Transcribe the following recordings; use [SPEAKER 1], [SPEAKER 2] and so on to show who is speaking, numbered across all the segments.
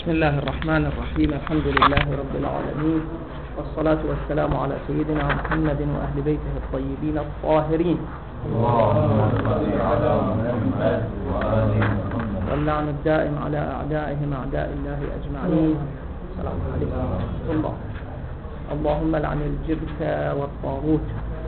[SPEAKER 1] بسم الله الرحمن الرحيم. الحمد لله رب العالمين، والصلاة والسلام على سيدنا محمد وأهل بيته الطيبين الطاهرين.
[SPEAKER 2] اللهم صل على محمد وآل محمد.
[SPEAKER 1] واللعن الدائم على أعدائهم أعداء الله أجمعين. السلام عليكم ورحمة الله. اللهم لعن الجبت والطاغوت.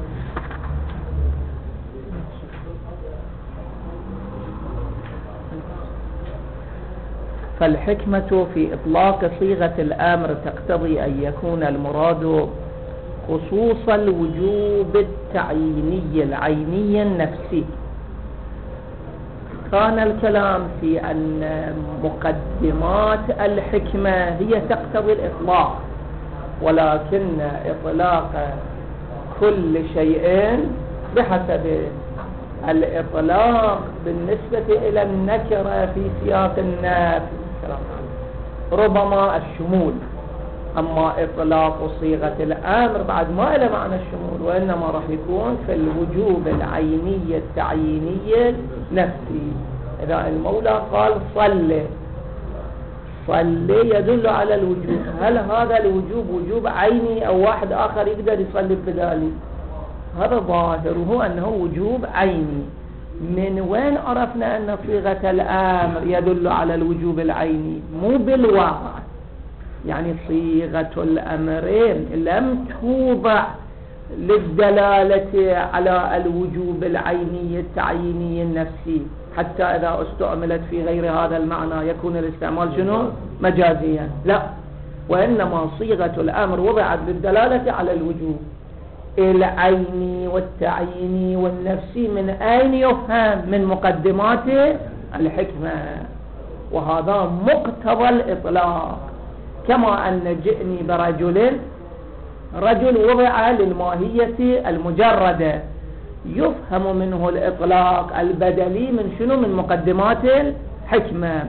[SPEAKER 1] فالحكمة في إطلاق صيغة الأمر تقتضي أن يكون المراد خصوص الوجوب التعييني العيني النفسي. كان الكلام في أن مقدمات الحكمة هي تقتضي الإطلاق، ولكن إطلاق كل شيء بحسب الإطلاق بالنسبة إلى النكرة في سياق النفي ربما الشمول، أما إطلاق صيغة الأمر بعد ما إلى معنى الشمول، وإنما راح يكون في الوجوب العيني التعييني النفسي. إذا المولى قال صلي، صلي يدل على الوجوب. هل هذا الوجوب وجوب عيني أو واحد آخر يقدر يصلي بدالي؟ هذا ظاهره أنه وجوب عيني. من وين عرفنا أن صيغة الأمر يدل على الوجوب العيني؟ مو بالواقع، يعني صيغة الأمرين لم توضع للدلالة على الوجوب العيني التعييني النفسي، حتى إذا استعملت في غير هذا المعنى يكون الاستعمال شنو؟ مجازيا. لا، وإنما صيغة الأمر وضعت للدلالة على الوجوب العيني والتعييني والنفسي. من أين يفهم؟ من مقدمات الحكمة، وهذا مقتضى الإطلاق. كما أن جئني برجل، رجل وضع للماهية المجردة، يفهم منه الإطلاق البدلي من شنو؟ من مقدمات الحكمة.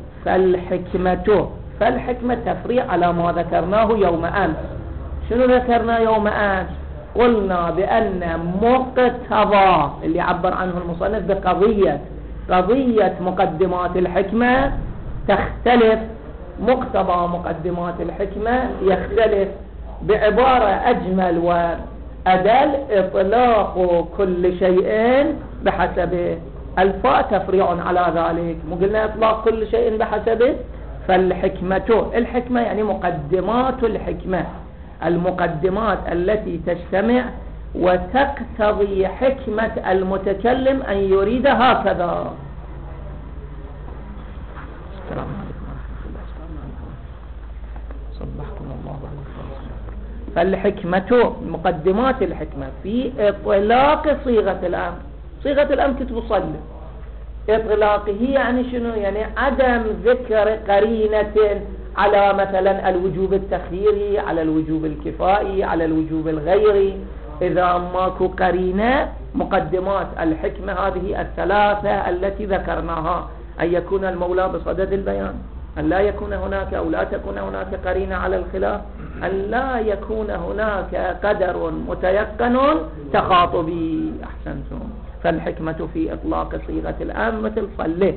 [SPEAKER 1] فالحكمة تفريع على ما ذكرناه يوم أمس. شنو ذكرنا يوم أمس؟ قلنا بأن مقتضى اللي عبر عنه المصنف قضية مقدمات الحكمة تختلف. مقتضى مقدمات الحكمة يختلف. بعبارة أجمل وأدل، إطلاق كل شيء بحسبه. الفاء تفريع على ذلك. مو قلنا إطلاق كل شيء بحسبه؟ الحكمة يعني مقدمات الحكمة، المقدمات التي تجتمع وتقتضي حكمة المتكلم أن يريد هكذا. السلام عليكم ورحمة الله. صبحكم الله بالخير. فالحكمة مقدمات الحكمة في إطلاق صيغة الأمر. صيغة الأمر كتب صلي، إطلاقه يعني شنو؟ يعني عدم ذكر قرينة على مثلا الوجوب التخييري، على الوجوب الكفائي، على الوجوب الغيري. إذا ماكو قرينة، مقدمات الحكمة هذه الثلاثة التي ذكرناها: أن يكون المولى بصدد البيان، أن لا يكون هناك أو لا تكون هناك قرينة على الخلاف، أن لا يكون هناك قدر متيقن تخاطبي. أحسنتم. فالحكمة في إطلاق صيغة الأمر مثل صلي.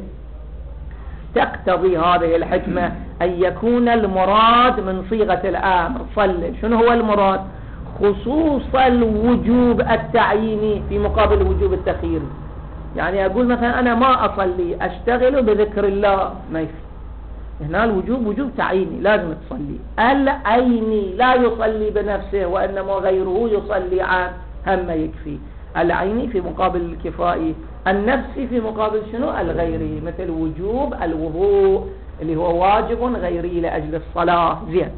[SPEAKER 1] تقتضي هذه الحكمة أن يكون المراد من صيغة الأمر صلي. شنو هو المراد؟ خصوص الوجوب التعييني في مقابل الوجوب التخييري. يعني أقول مثلا أنا ما أصلي، أشتغل بذكر الله، ما يفي. هنا الوجوب وجوب تعييني، لازم تصلي. العيني لا يصلي بنفسه، وإنما غيره يصلي عنه، هم يكفي. العيني في مقابل الكفائي، النفسي في مقابل شنو؟ الغيري، مثل وجوب الوضوء اللي هو واجب غيري لأجل الصلاة. زين،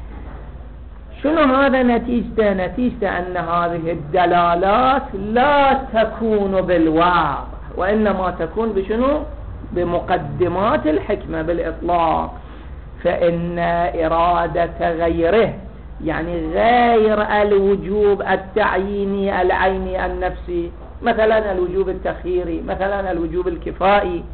[SPEAKER 1] شنو هذا نتيجته؟ نتيجته أن هذه الدلالات لا تكون بالواقع، وإنما تكون بشنو؟ بمقدمات الحكمة بالإطلاق. فإن إرادة غيره، يعني غير الوجوب التعييني العيني النفسي، مثلا الوجوب التخييري، مثلا الوجوب الكفائي.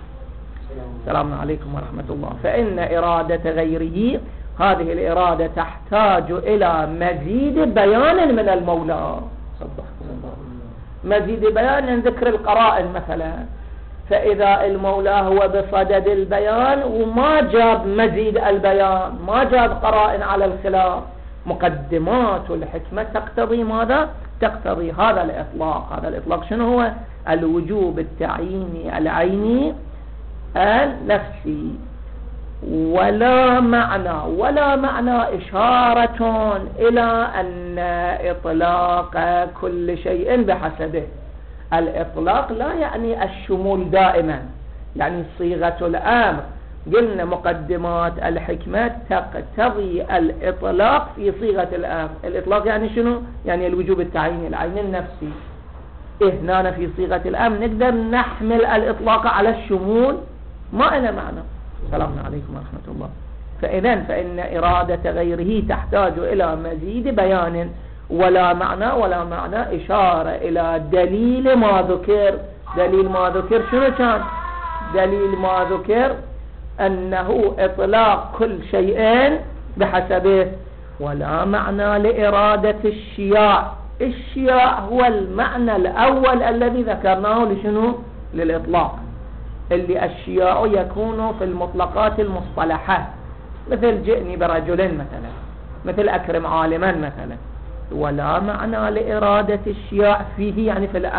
[SPEAKER 1] السلام عليكم ورحمة الله. فإن إرادة غيره، هذه الإرادة تحتاج إلى مزيد بيان من المولى. صدقكم الله. مزيد بيان، ذكر القرائن مثلا. فإذا المولى هو بصدد البيان وما جاب مزيد البيان، ما جاب قرائن على الخلاف، مقدمات الحكمة تقتضي ماذا؟ تقتضي هذا الإطلاق. هذا الإطلاق شنو هو؟ الوجوب التعييني العيني النفسي. ولا معنى إشارة إلى أن إطلاق كل شيء بحسبه. الإطلاق لا يعني الشمول دائما، يعني صيغة الأمر. قلنا مقدمات الحكمة تقتضي الإطلاق في صيغة الأمر. الإطلاق يعني شنو؟ يعني الوجوب التعييني العين النفسي. هنا في صيغة الأمر نقدر نحمل الإطلاق على الشمول، ما إلى معنى. السلام عليكم ورحمة الله. فإن إرادة غيره تحتاج إلى مزيد بيان. ولا معنى إشارة إلى دليل ما ذكر. دليل ما ذكر شنو كان؟ دليل ما ذكر أنه إطلاق كل شيء بحسبه. ولا معنى لإرادة الشياع. الشياع هو المعنى الأول الذي ذكرناه لشنو؟ للإطلاق. اللي الشياع يكون في المطلقات المصطلحة، مثل جئني برجل مثلا، مثل أكرم عالما مثلا. ولا معنى لإرادة الشياع فيه، يعني في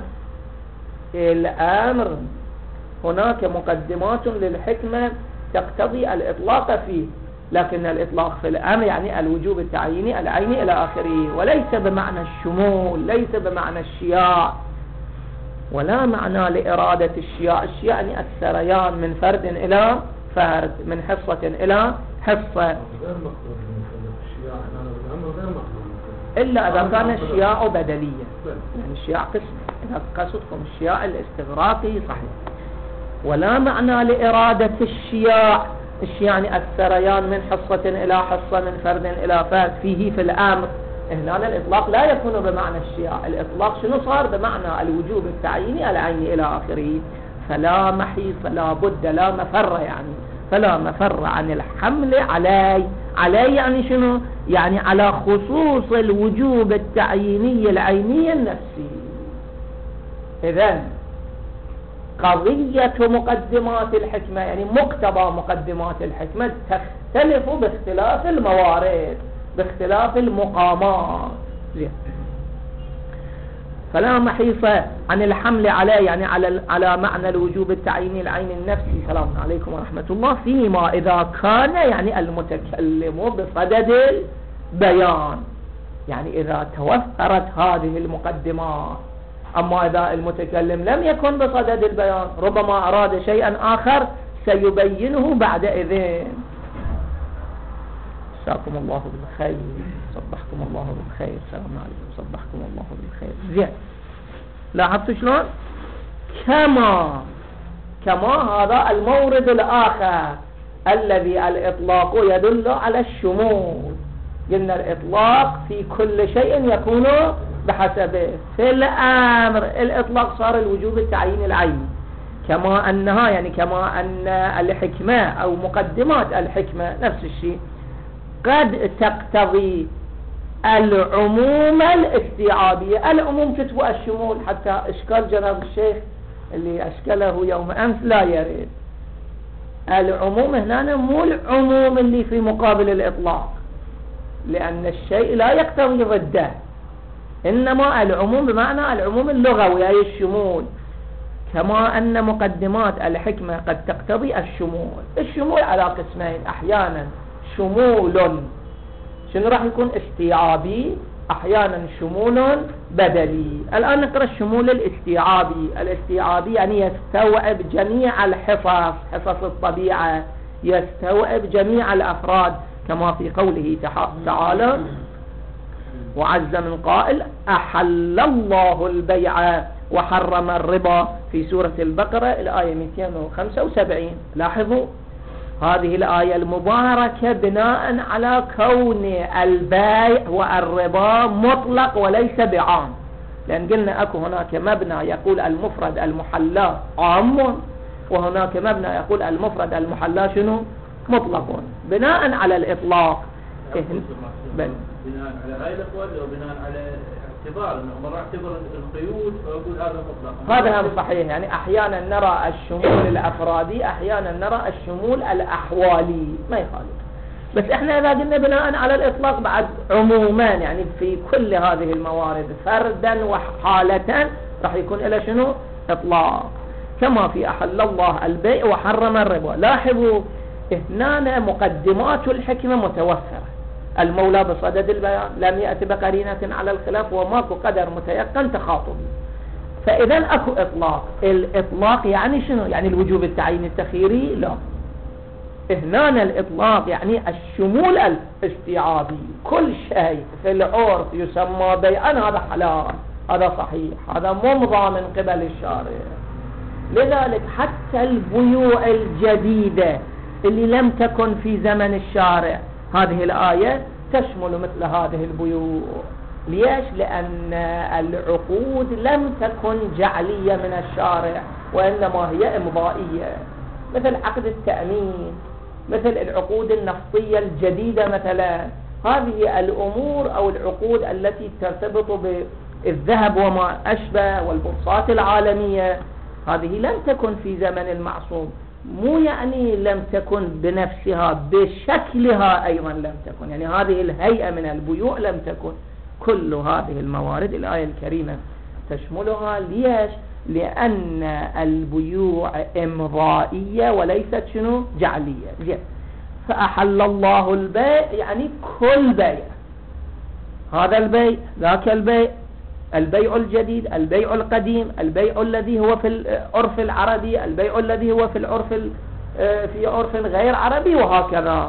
[SPEAKER 1] الأمر هناك مقدمات للحكمة تقتضي الإطلاق فيه، لكن الإطلاق في الأمر يعني الوجوب التعييني العيني إلى آخره، وليس بمعنى الشمول، ليس بمعنى الشياع. ولا معنى لإرادة الشياع. الشياع يعني السريان من فرد إلى فرد، من حصة إلى حصة، إلا إذا كان الشياع بدلية. يعني الشياع قسم، إذا قصدكم الشياع الاستغراقي صحيح. ولا معنى لإرادة الشياع. الشياع يعني السريان من حصة إلى حصة، من فرد إلى فرد، فيه في الأمر. هنا الإطلاق لا يكون بمعنى الشياع. الإطلاق شنو صار؟ بمعنى الوجوب التعييني العيني إلى آخره. فلا محيص، لا بد، لا مفر، يعني فلا مفر عن الحمل علي يعني شنو؟ يعني على خصوص الوجوب التعييني العيني النفسي. إذن قضية مقدمات الحكمة، يعني مقتضى مقدمات الحكمة، تختلف باختلاف الموارد، باختلاف المقامات. فلا محيص عن الحمل عليه، يعني على معنى الوجوب التعييني العين النفسي. سلام عليكم ورحمة الله. فيما إذا كان يعني المتكلم بصدد البيان، يعني إذا توفرت هذه المقدمات. أما إذا المتكلم لم يكن بصدد البيان، ربما أراد شيئا آخر سيبينه بعد إذن. مساكم الله بالخير، صبحكم الله بالخير، السلام عليكم، صبحكم الله بالخير. زين، لاحظتوا شلون؟ كما هذا المورد الآخر الذي الإطلاق يدل على الشمول. قلنا الإطلاق في كل شيء يكون بحسبه. في الأمر الإطلاق صار الوجوب التعيين العيني. كما أنها، يعني كما أن الحكمة أو مقدمات الحكمة نفس الشيء قد تقتضي العموم الاستيعابية. العموم كتبوا الشمول، حتى إشكال جناب الشيخ اللي أشكله يوم أمس لا يريد. العموم هنا مو العموم اللي في مقابل الإطلاق، لأن الشيء لا يقتضي ضده، إنما العموم بمعنى العموم اللغوي أي الشمول. كما أن مقدمات الحكمة قد تقتضي الشمول. الشمول على قسمين، أحيانا شمول شنو راح يكون؟ استيعابي، أحيانا شمول بدلي. الآن نقرأ الشمول الاستيعابي. الاستيعابي يعني يستوعب جميع الحصص، حصص الطبيعة، يستوعب جميع الأفراد، كما في قوله تعالى: وعز من قائل أحل الله البيع وحرم الربا، في سورة البقرة الآية 275. لاحظوا هذه الآية المباركة بناء على كون البيع والربا مطلق وليس بعام، لأن قلنا أكو هناك مبنى يقول المفرد المحلى عام، وهناك مبنى يقول المفرد المحلى شنو؟ مطلق، بناء على الإطلاق.
[SPEAKER 2] بناء على هاي الأقوال أو بناء على
[SPEAKER 3] اعتبار انه مرة اعتبر القيود ويقول هذا مطلق.
[SPEAKER 1] هذا هم صحيح، يعني احيانا نرى الشمول الافرادي، احيانا نرى الشمول الاحوالي، ما يخالف. بس احنا اذا قلنا بناء على الاطلاق بعد عموما، يعني في كل هذه الموارد فردا وحالة راح يكون له شنو؟ اطلاق. كما في احل الله البيع وحرم الربا. لاحظوا هنا مقدمات الحكمة متوفرة. المولى بصدد البيان، لم يأتي بقرينة على الخلاف، وماكو قدر متيقن تخاطب. فإذا أكو إطلاق. الإطلاق يعني شنو؟ يعني الوجوب التعيين التخييري؟ لا. هنا الإطلاق يعني الشمول الاستيعابي، كل شيء في العرف يسمى بيعا هذا حلال، هذا صحيح، هذا ممضى من قبل الشارع. لذلك حتى البيوع الجديدة اللي لم تكن في زمن الشارع، هذه الآية تشمل مثل هذه البيوع. ليش؟ لأن العقود لم تكن جعلية من الشارع، وإنما هي إمضائية، مثل عقد التأمين، مثل العقود النفطية الجديدة مثلا. هذه الأمور أو العقود التي ترتبط بالذهب وما أشبه والبورصات العالمية، هذه لم تكن في زمن المعصوم. مو يعني لم تكن بنفسها، بشكلها أيضا لم تكن، يعني هذه الهيئة من البيوع لم تكن. كل هذه الموارد الآية الكريمة تشملها. ليش؟ لأن البيوع إمضائية وليست شنو؟ جعلية. فأحل الله البيع يعني كل بيع، هذا البيع، ذاك البيع، البيع الجديد، البيع القديم، البيع الذي هو في العرف العربي، البيع الذي هو في العرف في عرف غير عربي، وهكذا.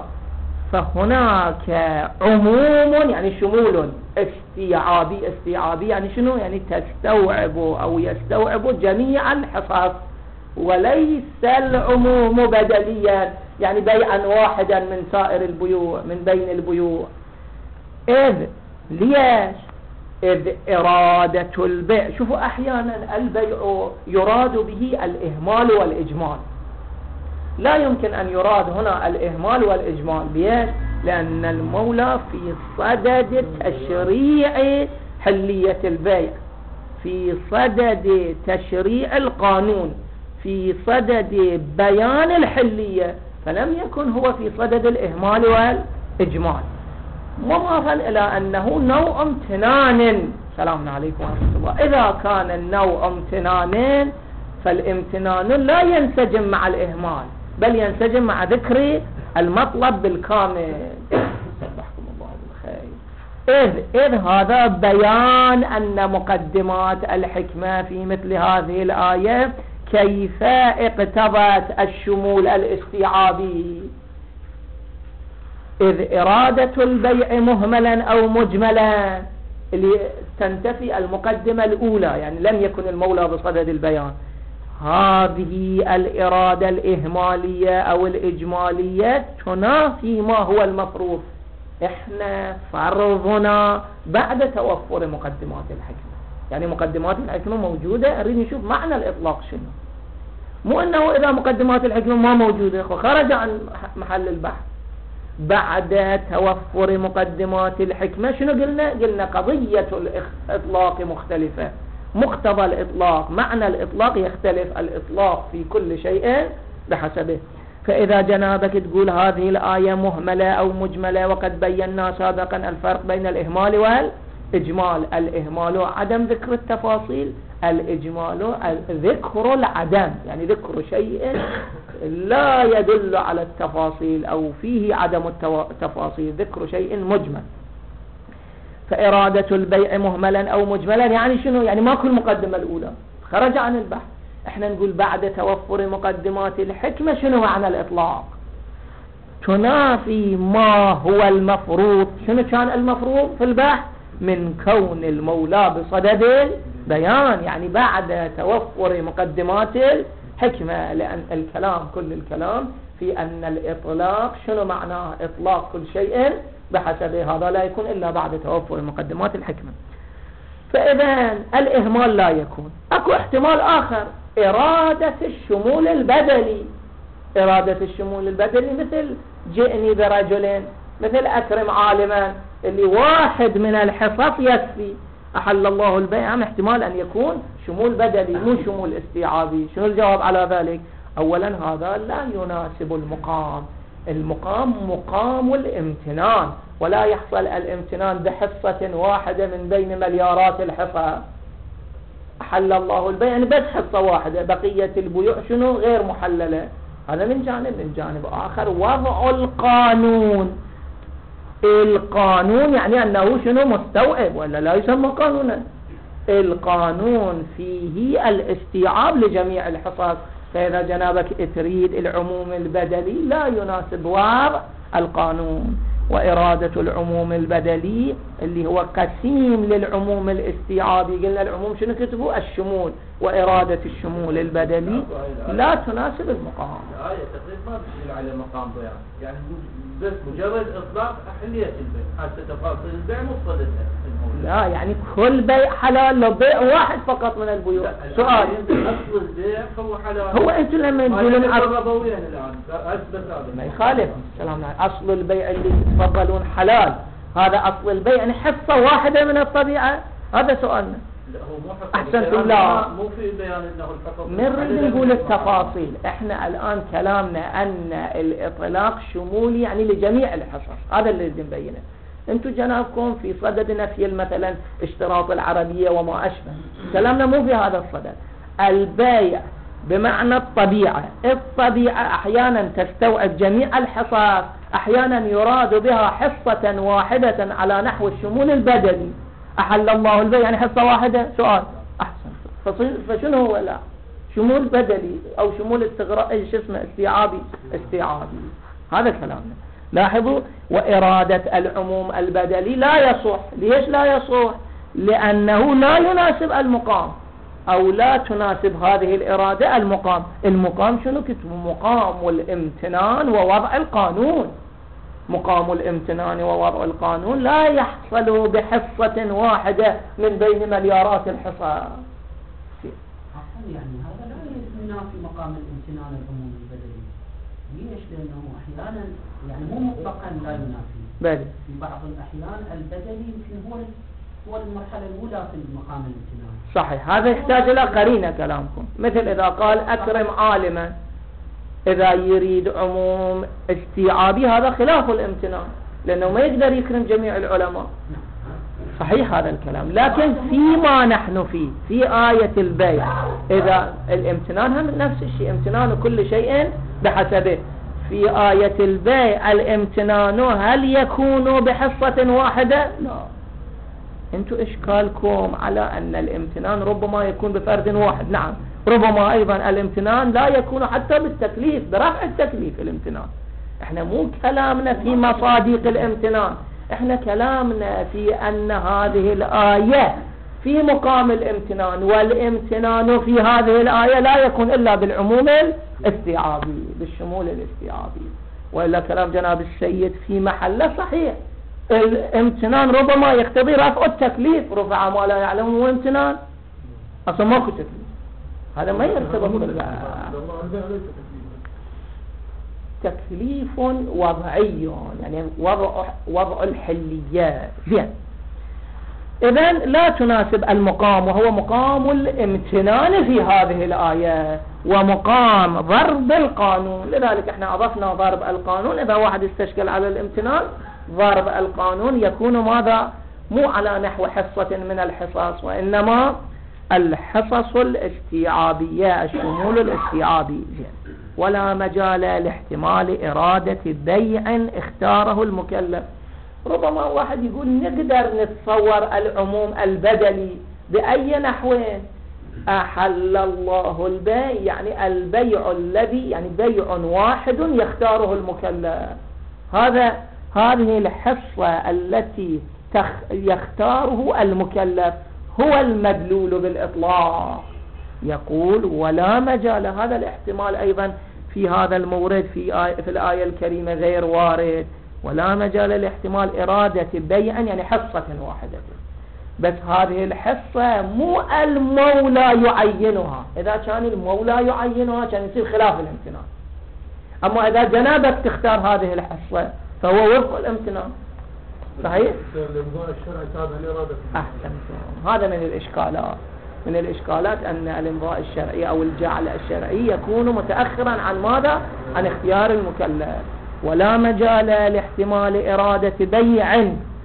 [SPEAKER 1] فهناك عموم يعني شمول استيعابي. استيعابي يعني شنو؟ يعني تستوعب أو يستوعب جميع الحصص، وليس العموم بدليا، يعني بيعا واحدا من سائر البيوع، من بين البيوع. ليش؟ إذ إرادة البيع، شوفوا أحيانا البيع يراد به الإهمال والإجمال، لا يمكن أن يراد هنا الإهمال والإجمال. ليش؟ لأن المولى في صدد تشريع حلية البيع، في صدد تشريع القانون، في صدد بيان الحلية، فلم يكن هو في صدد الإهمال والإجمال. مضافا إلى أنه نوع امتنان. سلام عليكم ورحمة الله. إذا كان النوع امتنان، فالامتنان لا ينسجم مع الإهمال، بل ينسجم مع ذكر المطلب بالكامل. سبحكم الله بالخير. إذ هذا بيان أن مقدمات الحكمة في مثل هذه الآية كيف اقتضت الشمول الاستيعابي. إذ إرادة البيع مهملا أو مجملا، اللي تنتفي المقدمة الأولى، يعني لم يكن المولى بصدد البيان. هذه الإرادة الإهمالية أو الإجمالية تنافي ما هو المفروض. إحنا فرضنا بعد توفر مقدمات الحكمة، يعني مقدمات الحكمة موجودة، نريد نشوف معنى الإطلاق شنو. مو أنه إذا مقدمات الحكمة ما موجودة خرج عن محل البحث. بعد توفر مقدمات الحكمة شنو قلنا؟ قلنا قضية الإطلاق مختلفة، مقتضى الإطلاق، معنى الإطلاق يختلف، الإطلاق في كل شيء بحسبه. فإذا جنابك تقول هذه الآية مهملة أو مجملة، وقد بينا سابقا الفرق بين الإهمال والإجمال. الإهمال عدم ذكر التفاصيل، الإجمال ذكر العدم، يعني ذكر شيء لا يدل على التفاصيل أو فيه عدم التفاصيل، ذكر شيء مجمل. فإرادة البيع مهملا أو مجملا يعني شنو؟ يعني ماكو المقدمة الأولى، خرج عن البحث. احنا نقول بعد توفر مقدمات الحكمة شنو معنى الإطلاق؟ تنافي ما هو المفروض. شنو كان المفروض في البحث؟ من كون المولى بصدد البيان، يعني بعد توفر مقدمات الحكمة. لأن الكلام، كل الكلام في أن الإطلاق شنو معناه؟ إطلاق كل شيء بحسبه، هذا لا يكون إلا بعد توفر مقدمات الحكمة. فإذا الإهمال لا يكون. أكو احتمال آخر، إرادة الشمول البدلي. إرادة الشمول البدلي مثل جئني برجل، مثل أكرم عالما، اللي واحد من الحصص يكفي. أحل الله البيع احتمال أن يكون شمول بدلي مو شمول استيعابي. شنو الجواب على ذلك؟ أولا هذا لا يناسب المقام. المقام مقام الامتنان، ولا يحصل الامتنان بحصة واحدة من بين مليارات الحصص. أحل الله البيع يعني بس حصة واحدة، بقية البيوع شنو غير محللة. هذا من جانب. من جانب آخر وضع القانون. القانون يعني أنه شنو مستوعب ولا لا يسمى قانونا. القانون فيه الاستيعاب لجميع الحصص. فإذا جنابك تريد العموم البدلي لا يناسب وضع القانون. وإرادة العموم البدلي اللي هو قسيم للعموم الاستيعابي، قلنا العموم شنو كتبوا؟ الشمول. وإرادة الشمول البدلي لا تناسب المقام.
[SPEAKER 3] الآية تقريبا ما بتشير على مقام بيع، يعني بس مجرد إطلاق أحلية البيع، حتى تفاصيل البيع مفصلة.
[SPEAKER 1] لا يعني كل بيع حلال لو بيع واحد فقط من البيوع. سؤال،
[SPEAKER 3] أصل البيع هو حلال.
[SPEAKER 1] هو أنتم لما تقولون
[SPEAKER 3] الآن أثبت هذا
[SPEAKER 1] ما يخالف سلام عليكم. أصل البيع اللي تفضلون حلال، هذا أصل البيع يعني حصة واحدة من الطبيعة. هذا سؤالنا. أحسنتم. لا
[SPEAKER 3] مو في بيان انه الحفظ.
[SPEAKER 1] نريد نقول التفاصيل. احنا الآن كلامنا أن الإطلاق شمولي يعني لجميع الحصص، هذا اللي نبينه. انتم جنابكم في صدد نفي مثلا اشتراط العربية وما أشبه، كلامنا مو في هذا الصدد. البيع بمعنى الطبيعة. الطبيعة أحيانا تستوعب جميع الحصص، أحيانا يراد بها حصة واحدة على نحو الشمول البدلي. أحل الله البيع يعني حصة واحدة. سؤال، أحسن. فشنو هو؟ لا شمول بدلي أو شمول استيعابي. هذا كلامنا. لاحظوا، وإرادة العموم البدلي لا يصح. ليش لا يصح؟ لأنه لا يناسب المقام، أو لا تناسب هذه الإرادة المقام. المقام شنو كتب؟ مقام الامتنان ووضع القانون. مقام الامتنان ووضع القانون لا يحصل بحصة واحدة من بين مليارات الحصص.
[SPEAKER 4] يعني هذا لا ينافي مقام الامتنان العموم البدلي. ليش؟ لأنه أحيانا يعني مو مطلقا لا ينافي.
[SPEAKER 1] بل
[SPEAKER 4] في بعض الأحيان البدلي يمكن هو المرحلة الأولى في مقام الامتنان.
[SPEAKER 1] صحيح. هذا يحتاج إلى قرينة كلامكم. مثل إذا قال أكرم عالما، إذا يريد عموم استيعابي هذا خلاف الامتنان، لأنه ما يقدر يكرم جميع العلماء. صحيح هذا الكلام. لكن فيما نحن فيه في آية البيع، إذا الامتنان هم نفس الشيء، امتنان كل شيء بحسبه. في آية البيع الامتنان هل يكون بحصة واحدة؟ لا. انتو إشكالكم على أن الامتنان ربما يكون بفرد واحد. نعم، ربما أيضا الامتنان لا يكون حتى بالتكليف، برفع التكليف الامتنان. احنا مو كلامنا في مصادق الامتنان، احنا كلامنا في أن هذه الآية في مقام الامتنان، والامتنان في هذه الآية لا يكون إلا بالعموم الاستيعابي، بالشمول الاستيعابي. وإلا كلام جناب السيد في محله صحيح. الامتنان ربما يقتضي رفع التكليف، رفع ما لا يعلمه امتنان، أصلا ماكو تكليف، هذا ما يرتبط تكليف وضعي، يعني وضع الحليات. زين، إذن لا تناسب المقام، وهو مقام الامتنان في هذه الآية ومقام ضرب القانون. لذلك احنا أضفنا ضرب القانون. إذا واحد استشكل على الامتنان، ضرب القانون يكون ماذا؟ مو على نحو حصة من الحصص، وإنما الحصص الاستيعابية، الشمول الاستيعابي. ولا مجال لاحتمال إرادة بيع اختاره المكلف. ربما واحد يقول نقدر نتصور العموم البدلي بأي نحوين. أحل الله البيع يعني البيع الذي يعني بيع واحد يختاره المكلف. هذه الحصة التي يختاره المكلف هو المدلول بالإطلاق. يقول ولا مجال، هذا الاحتمال أيضا في هذا المورد في الآية الكريمة غير وارد. ولا مجال لاحتمال إرادة بيع يعني حصة واحدة، بس هذه الحصة مو المولى يعينها. إذا كان المولى يعينها كان يصير خلاف الامتنان. أما إذا جنابك تختار هذه الحصة فهو وفق الامتنان. صحيح؟
[SPEAKER 2] الإمضاء الشرعي تابع لإرادة
[SPEAKER 1] أحسنتم. هذا من الإشكالات أن الإمضاء الشرعي أو الجعل الشرعي يكون متأخرا عن ماذا؟ عن اختيار المكلف. ولا مجال لاحتمال إرادة بيع،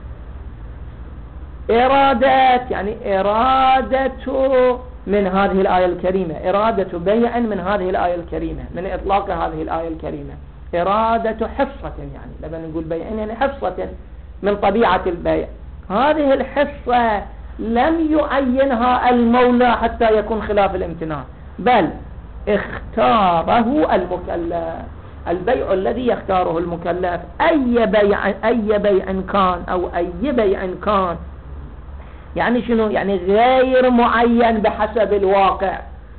[SPEAKER 1] يعني إرادة من هذه الآية الكريمة، إرادة بيع من هذه الآية الكريمة، من إطلاق هذه الآية الكريمة، إرادة حصة، يعني لما نقول بيع يعني حصة من طبيعة البيع. هذه الحصة لم يعينها المولى حتى يكون خلاف الامتناع، بل اختاره المكلف. البيع الذي يختاره المكلف أي بيع كان أو أي بيع كان، يعني شنو؟ يعني غير معين بحسب الواقع،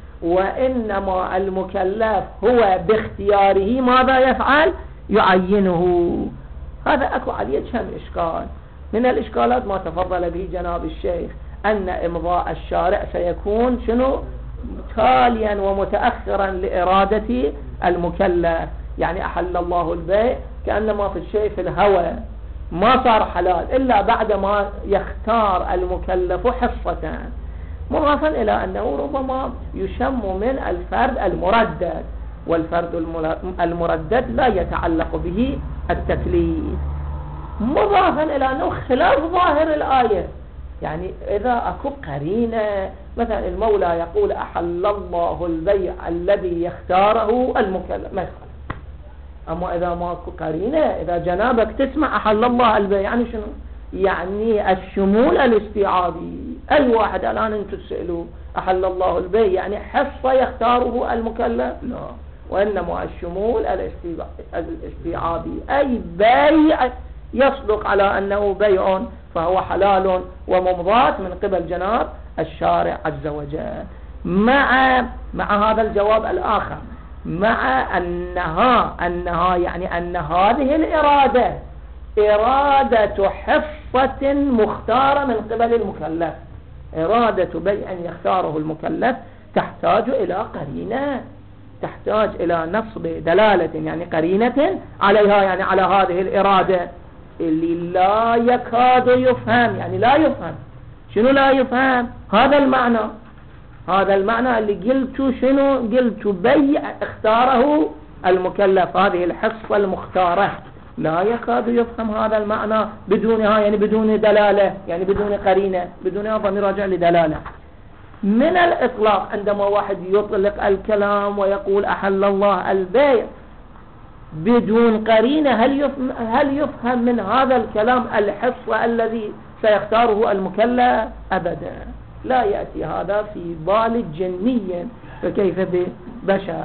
[SPEAKER 1] وإنما المكلف هو باختياره ماذا يفعل؟ يعينه. هذا أكو عليه كم إشكال. من الإشكالات ما تفضل به جناب الشيخ أن إمضاء الشارع سيكون شنو؟ تاليا ومتأخرا لإرادة المكلف. يعني أحل الله البيع كأنما في الشيء في الهوى ما صار حلال إلا بعد ما يختار المكلف حصة، مضافا إلى أنه ربما يشم من الفرد المردد، والفرد المردد لا يتعلق به التكليف، مضافا إلى أنه خلاف ظاهر الآية. يعني إذا أكو قرينة، مثلا المولى يقول أحل الله البيع الذي يختاره المكلف، ما يخالف. أما إذا ما أكو قرينة، إذا جنابك تسمع أحل الله البيع يعني شنو؟ يعني الشمول الاستيعابي. أي واحد الآن أنتم تسألوا أحل الله البيع يعني حصة يختاره المكلف؟ لا، وإنما الشمول الاستيعابي. أي بيع يصدق على أنه بيع فهو حلال وممضات من قبل جناب الشارع عز وجل. مع هذا الجواب الآخر، مع أنها يعني أن هذه الإرادة إرادة حصة مختارة من قبل المكلف، إرادة بيع يختاره المكلف تحتاج إلى قرينة، تحتاج إلى نصب دلالة يعني قرينة عليها، يعني على هذه الإرادة اللي لا يكاد يفهم. يعني لا يفهم. شنو لا يفهم؟ هذا المعنى اللي قلت شنو؟ قلت بيع اختاره المكلف، هذه الحصة المختارة لا يكاد يفهم هذا المعنى بدونها، يعني بدون دلالة، يعني بدون قرينة، بدون ضمير راجع لدلالة. من الإطلاق عندما واحد يطلق الكلام ويقول أحل الله البيع بدون قرينة، هل يفهم من هذا الكلام الحصة الذي سيختاره المكلف؟ أبدا، لا يأتي هذا في بال جني، فكيف ببشر؟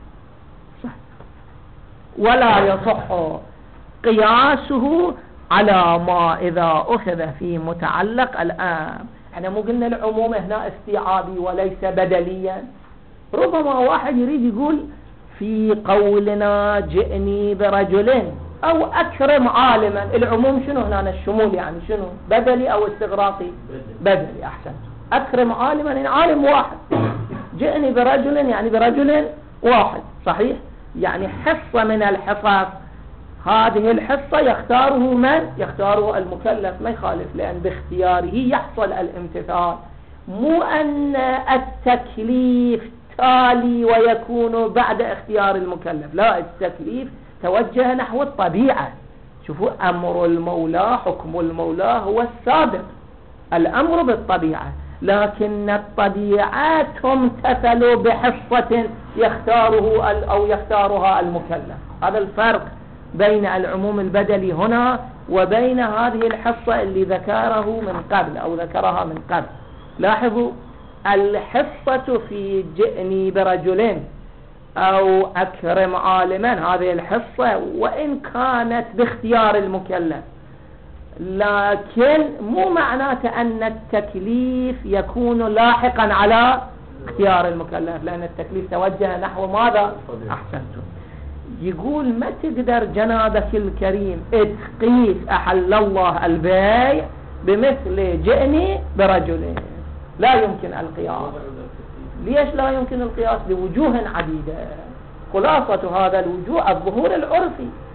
[SPEAKER 1] ولا يصح قياسه على ما إذا أخذ في متعلق الآن. احنا مو قلنا العموم هنا استيعابي وليس بدليا؟ ربما واحد يريد يقول في قولنا جئني برجل أو أكرم عالما، العموم شنو هنا؟ الشمول، يعني شنو؟ بدلي أو استغراقي؟ بدلي. أحسن. أكرم عالما يعني عالم واحد، جئني برجل يعني برجل واحد، صحيح؟ يعني حصة من الحصص، هذه الحصة يختاره من؟ يختاره المكلف، ما يخالف، لأن باختياره يحصل الامتثال. مو أن التكليف تالي ويكون بعد اختيار المكلف، لا، التكليف توجه نحو الطبيعة. شوفوا، أمر المولى، حكم المولى هو السابق، الأمر بالطبيعة، لكن الطبيعة تمتثل بحصة يختاره أو يختارها المكلف. هذا الفرق بين العموم البدلي هنا وبين هذه الحصة اللي ذكرها من قبل. لاحظوا، الحصة في جئني برجل أو أكرم عالما، هذه الحصة وإن كانت باختيار المكلف، لكن مو معناته أن التكليف يكون لاحقا على اختيار المكلف، لأن التكليف توجه نحو ماذا؟ أحسنتم. يقول ما تقدر جنابك الكريم تقيس أحل الله البيع بمثل جئني برجل، لا يمكن القياس. ليش لا يمكن القياس؟ لوجوه عديدة. خلاصة هذا الوجوه الظهور العرفي.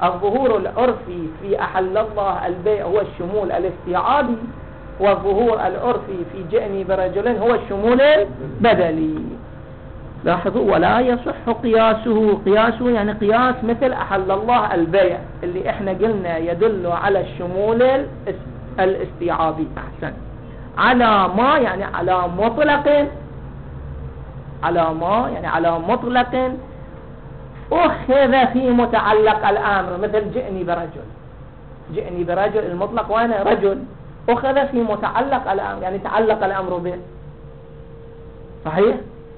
[SPEAKER 1] الظهور العرفي في أحل الله البيع هو الشمول الاستيعابي، والظهور العرفي في جئني برجل هو الشمول البدلي. لاحظوا ولا يصح قياسه يعني قياس مثل أحل الله البيع اللي احنا قلنا يدل على الشمول الاستيعابي. أحسن. على ما يعني على مطلق، على ما يعني على مطلق أخذ في متعلق الأمر، مثل جئني برجل. جئني برجل المطلق وانا رجل، أخذ في متعلق الأمر يعني تعلق الأمر به، صحيح؟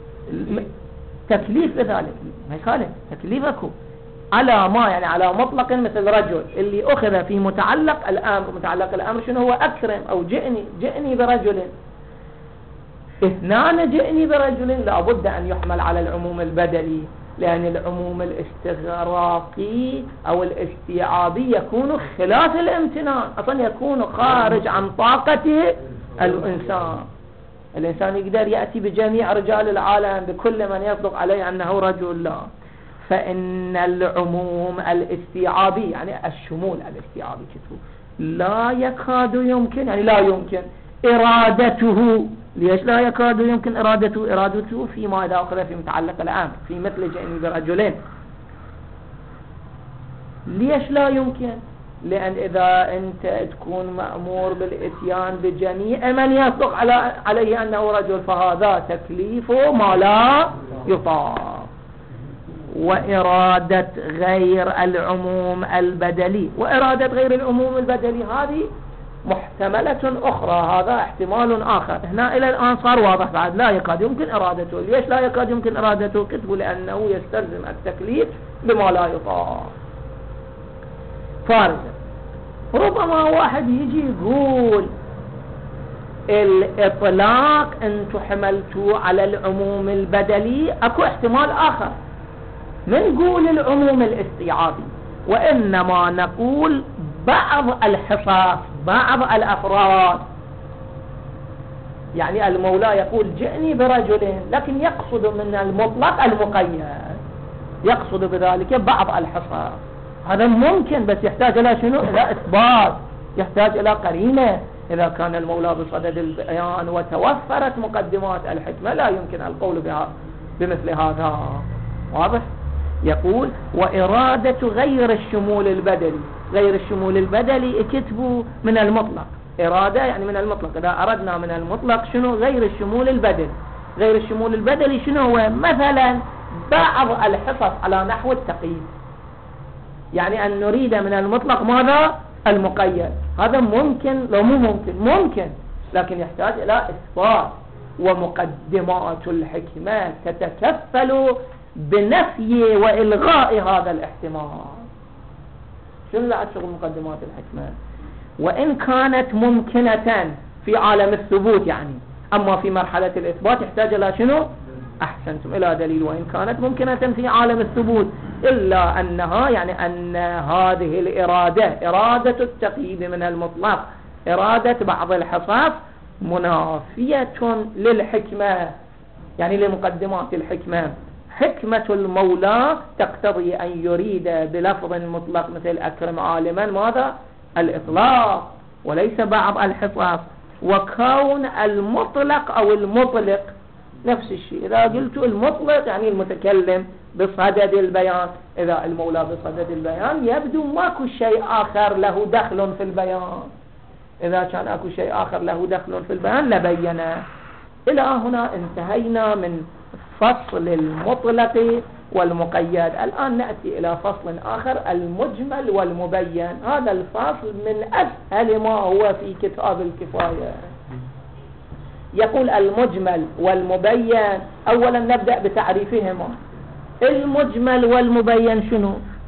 [SPEAKER 1] تكليف بذلك ما يخالف تكليفكم. على ما يعني على مطلق مثل رجل اللي أخذ في متعلق الأمر. متعلق الأمر شنو هو؟ أكرم أو جئني برجل. اثنان جئني برجل لابد أن يحمل على العموم البدلي، لأن العموم الاستغراقي أو الاستيعابي يكون خلاف الامتنان، أصلا يكون خارج عن طاقة الإنسان. الإنسان يقدر يأتي بجميع رجال العالم بكل من يصدق عليه أنه رجل، لا. فإن العموم الاستيعابي يعني الشمول الاستيعابي لا يكاد يمكن، يعني لا يمكن إرادته. ليش لا يكاد يمكن إرادته؟ إرادته فيما إذا أخذ في متعلق الأمر في مثل جئني برجلين. ليش لا يمكن؟ لأن إذا أنت تكون مأمور بالإتيان بجميع من يصدق عليه أنه رجل فهذا تكليفه ما لا يطاق. وإرادة غير العموم البدلي، وإرادة غير العموم البدلي هذه محتملة أخرى، هذا احتمال آخر. هنا إلى الآن صار واضح بعد لا يكاد يمكن إرادته. ليش لا يكاد يمكن إرادته؟ كتبوا لأنه يستلزم التكليف بما لا يطاق. فارزا ربما واحد يجي يقول الإطلاق أنتم حملتوا على العموم البدلي، أكو احتمال آخر من نقول العموم الاستيعابي، وإنما نقول بعض الحصص بعض الأفراد. يعني المولى يقول جئني برجل لكن يقصد من المطلق المقيد، يقصد بذلك بعض الحصص. هذا ممكن بس يحتاج إلى شنو؟ إلى إثبات، يحتاج إلى قرينة. إذا كان المولى بصدد البيان وتوفرت مقدمات الحكمة لا يمكن القول بها بمثل هذا. واضح؟ يقول وإرادة غير الشمول البدلي. غير الشمول البدلي اكتبوا من المطلق. إرادة يعني من المطلق. إذا أردنا من المطلق شنو؟ غير الشمول البدلي. غير الشمول البدلي شنو هو؟ مثلا بعض الحصص على نحو التقييد، يعني أن نريد من المطلق ماذا؟ المقيد. هذا ممكن لو مو ممكن؟ ممكن، لكن يحتاج إلى إثبات، ومقدمات الحكمة تتكفل بنفي وإلغاء هذا الاحتمال. شنو لا شغل مقدمات الحكمة؟ وإن كانت ممكنة في عالم الثبوت يعني، أما في مرحلة الإثبات يحتاج إلى شنو؟ أحسنتم، إلى دليل. وإن كانت ممكنة في عالم الثبوت إلا أنها يعني أن هذه الإرادة إرادة التقييد من المطلق، إرادة بعض الحصص منافية للحكمة، يعني لمقدمات الحكمة. حكمة المولى تقتضي أن يريد بلفظ مطلق مثل أكرم عالما ماذا؟ الإطلاق وليس بعض الحصص. وكون المطلق أو المطلق نفس الشيء. إذا قلت المطلق يعني المتكلم بصدد البيان، إذا المولى بصدد البيان يبدو ماكو شيء آخر له دخل في البيان. إذا كان أكو شيء آخر له دخل في البيان لبينه. إلى هنا انتهينا من فصل المطلق والمقيد. الآن نأتي إلى فصل آخر المجمل والمبين. هذا الفصل من أسهل ما هو في كتاب الكفاية. يقول المجمل والمبين. أولا نبدأ بتعريفهما. المجمل والمبين شنو؟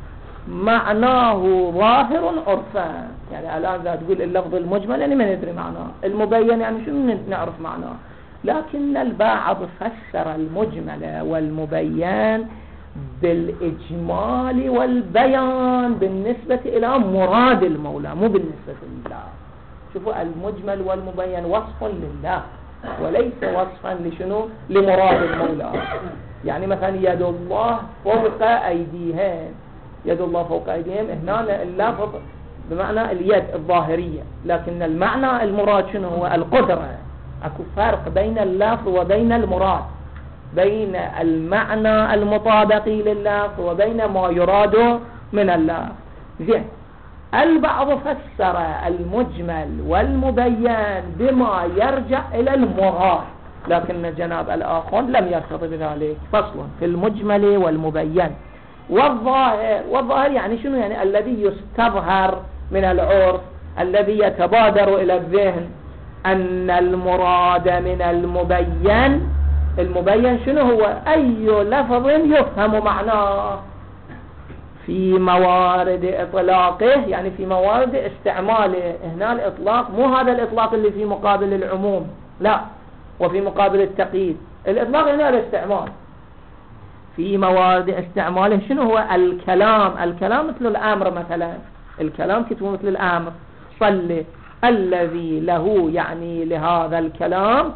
[SPEAKER 1] معناه ظاهر عرفا. يعني الآن إذا تقول اللفظ المجمل يعني ما ندري معناه، المبين يعني شنو نعرف معناه. لكن البعض فسر المجمل والمبين بالإجمال والبيان بالنسبة إلى مراد المولى مو بالنسبة لله. شوفوا المجمل والمبين وصف لله وليس وصفا لشنو؟ لمراد المولى. يعني مثلا يد الله فوق أيديهم، يد الله فوق أيديهم، هنا اللفظ بمعنى اليد الظاهرية، لكن المعنى المراد شنو هو؟ القدرة. اكو فرق بين اللفظ وبين المراد، بين المعنى المطابق لللفظ وبين ما يراد من اللفظ. زين، البعض فسر المجمل والمبين بما يرجع إلى المراد، لكن جناب الآخر لم يرتضي بذلك. فصل في المجمل والمبين والظاهر يعني شنو؟ يعني الذي يستظهر من العرف، الذي يتبادر إلى الذهن أن المراد من المبين شنو هو؟ أي لفظ يفهم معناه في موارد إطلاقه، يعني في موارد استعماله. هنا الإطلاق مو هذا الإطلاق اللي في مقابل العموم، لا، وفي مقابل التقييد. الإطلاق هنا الاستعمال. في موارد استعماله شنو هو؟ الكلام مثل الأمر مثلا، الكلام كتبه مثل الأمر، صل الذي له يعني لهذا الكلام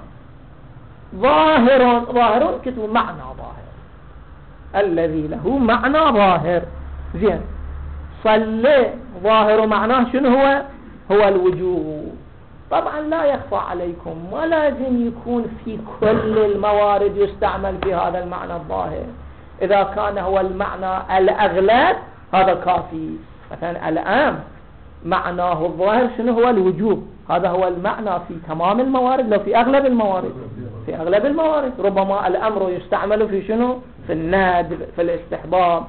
[SPEAKER 1] ظاهر كتبه معنى ظاهر، الذي له معنى ظاهر. زين، صل ظاهر معناه شنو هو الوجوب. طبعا لا يخفى عليكم ما لازم يكون في كل الموارد يستعمل في هذا المعنى الظاهر. إذا كان هو المعنى الأغلب هذا كافي. مثلا الآن معناه الظاهر شنو هو؟ الوجوب، هذا هو المعنى في تمام الموارد، لو في أغلب الموارد. ربما الأمر يستعمل في شنو؟ في الندب، في الاستحباب.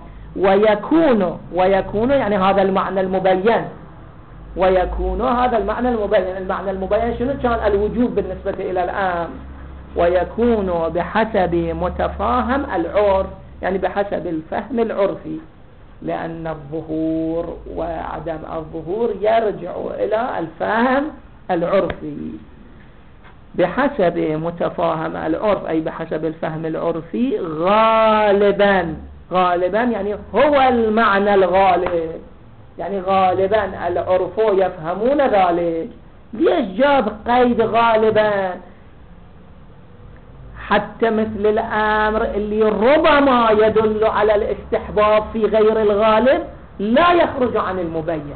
[SPEAKER 1] ويكون يعني هذا المعنى المبين، ويكون هذا المعنى المبين شنو كان؟ الوجوب بالنسبة إلى الآن. ويكون بحسب متفاهم العرف، يعني بحسب الفهم العرفي، لأن الظهور وعدم الظهور يرجع إلى الفهم العرفي. بحسب متفاهم العرف أي بحسب الفهم العرفي غالبا يعني هو المعنى الغالب، يعني غالبا العرف يفهمون ذلك. ليش جاب قيد غالبا؟ حتى مثل الأمر اللي ربما يدل على الاستحباب في غير الغالب لا يخرج عن المبين،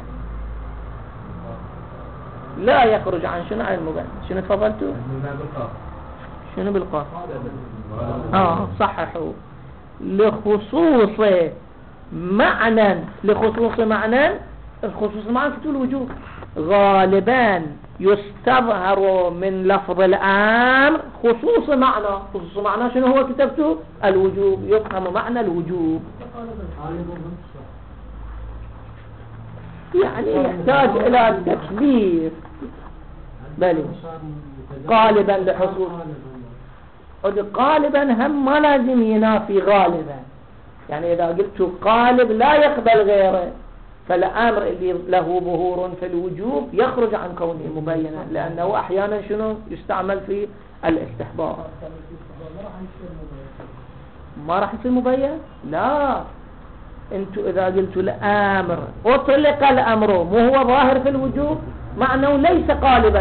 [SPEAKER 1] لا يخرج عن شنو؟ عن المبين. شنو تفضلتوا؟ شنو بالقاف؟ صححوا. لخصوص معنى الخصوص معنى كتب الوجوب غالبا يستظهر من لفظ الأمر خصوص معنى شنو هو؟ كتبته الوجوب، يفهم معنى الوجوب. يعني يحتاج إلى تكليف. بل غالبا لحصول غالبا هم ما لازم ينافي غالبا، يعني إذا قلت غالب لا يقبل غيره، فالأمر اللي له ظهور في الوجوب يخرج عن كونه مبينا، لأنه أحيانا شنو يستعمل في الاستحباب. ما راح يصير مبين؟ لا، انتوا إذا قلتوا الأمر أطلق الأمر مو هو ظاهر في الوجوب، معناه ليس قالبا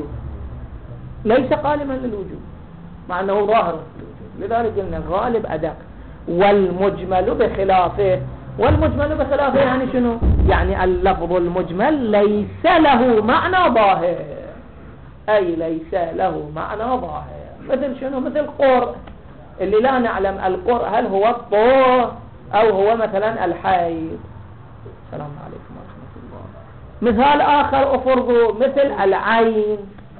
[SPEAKER 1] للوجوب، معناه ظاهر في الوجوب. لذلك قلنا غالب أدق. والمجمل بخلافه يعني شنو؟ يعني اللفظ المجمل ليس له معنى ظاهر، أي ليس له معنى ظاهر. مثل شنو؟ مثل قر، اللي لا نعلم القر هل هو الطهر أو هو مثلا الحيض. السلام عليكم ورحمة الله. مثال آخر أفرضوا مثل العين،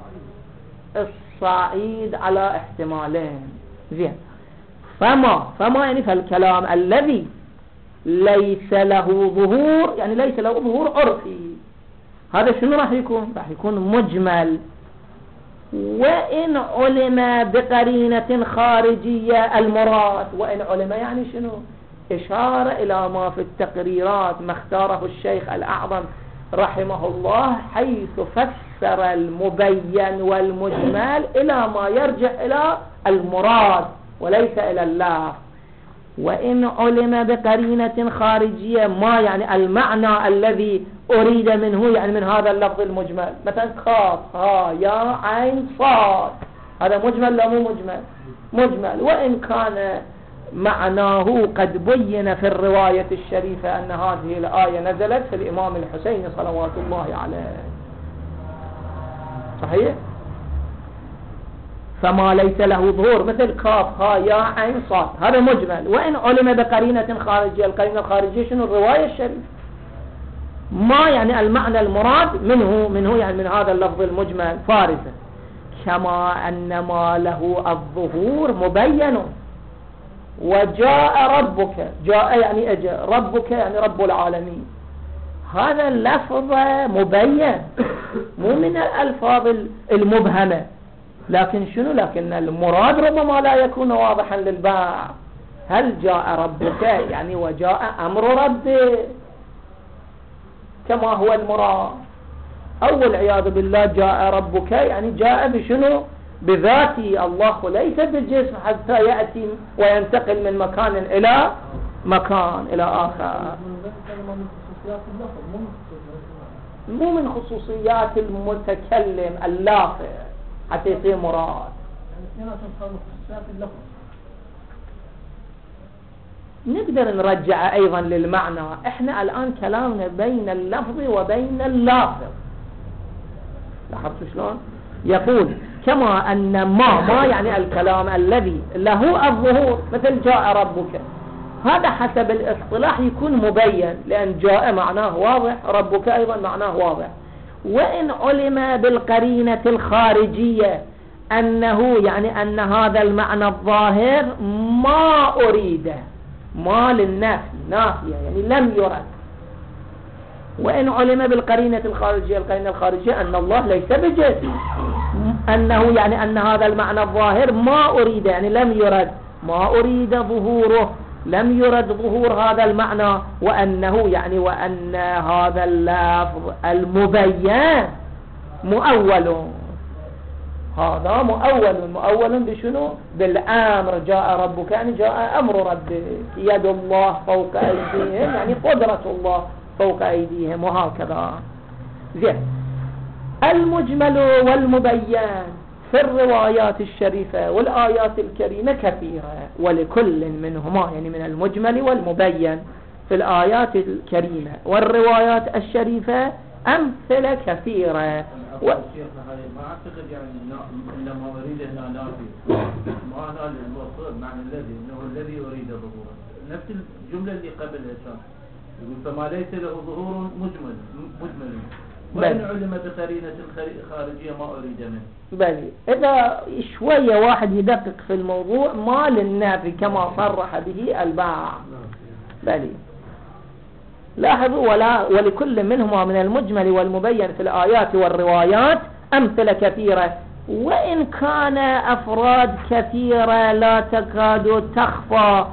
[SPEAKER 1] الصعيد على احتمالين. زين، فما يعني فالكلام الذي ليس له ظهور، يعني ليس له ظهور عرفي، هذا شنو راح يكون مجمل. وإن علم بقرينة خارجية المراد، وإن علم يعني شنو؟ إشارة إلى ما في التقريرات ما اختاره الشيخ الأعظم رحمه الله، حيث فسر المبين والمجمل إلى ما يرجع إلى المراد وليس إلى الله. وإن علم بقرينة خارجية، ما يعني المعنى الذي أريد منه، يعني من هذا اللفظ المجمل، مثلا خاف ها يا عين صاد، هذا مجمل لا مو مجمل؟ وإن كان معناه قد بين في الرواية الشريفة أن هذه الآية نزلت في الإمام الحسين صلوات الله عليه. صحيح؟ فما ليس له ظهور مثل كاف ها يا عين صاد هذا مجمل، وإن علم بقرينة خارجية. القرينة الخارجية شنو؟ الرواية الشريفة. ما يعني المعنى المراد منه يعني من هذا اللفظ المجمل فارسا، كما أن ما له الظهور مبين. وجاء ربك، جاء يعني أجى، ربك يعني رب العالمين، هذا اللفظ مبين مو من الألفاظ المبهمة. لكن شنو؟ لكن المراد ربما لا يكون واضحا للباع. هل جاء ربك يعني وجاء أمر ربك كما هو المراد، أو والعياذ بالله جاء ربك يعني جاء بشنو؟ بذاته. الله ليس بجسم حتى يأتي وينتقل من مكان إلى مكان إلى آخر. مو من خصوصيات المتكلم اللافظ حتى يصير مراد. نقدر نرجع أيضا للمعنى. احنا الآن كلامنا بين اللفظ وبين اللافظ. لاحظتوا شلون؟ يقول كما أن ما يعني الكلام الذي له الظهور، مثل جاء ربك، هذا حسب الاصطلاح يكون مبين، لأن جاء معناه واضح، ربك أيضا معناه واضح. وإن علم بالقرينة الخارجية أنه يعني أن هذا المعنى الظاهر ما أريده، ما للنافي، نافية يعني لم يرد. وإن علم بالقرينة الخارجية، القرينة الخارجية أن الله ليس بجسم، أنه يعني أن هذا المعنى الظاهر ما أريد يعني لم يرد، ما أريد ظهوره، لم يرد ظهور هذا المعنى. وأنه يعني وأن هذا اللفظ المبين مؤول، هذا مؤول بشنو؟ بالأمر. جاء ربك يعني جاء أمر ربك، يد الله فوق أيديهم يعني قدرة الله فوق أيديهم، وهكذا. زين. المجمل والمبين في الروايات الشريفة والآيات الكريمة كثيرة، ولكل منهما يعني من المجمل والمبين في الآيات الكريمة والروايات الشريفة أمثلة كثيرة.
[SPEAKER 3] شيخنا هاي ما أعتقد يعني إنما أريد أن أنافي، ما أنا الموصول معنى الذي إنه الذي أريد ظهوره، نفس الجملة اللي قبلها كان يقول فما ليس له ظهور مجمل. وإن علم بقرينة خارجية ما أريد منه.
[SPEAKER 1] بلي إذا شوية واحد يدقق في الموضوع ما للنافي كما صرح به الباع. بلي لاحظوا ولكل منهما من المجمل والمبين في الآيات والروايات أمثلة كثيرة، وإن كان أفراد كثيرة لا تكاد تخفى.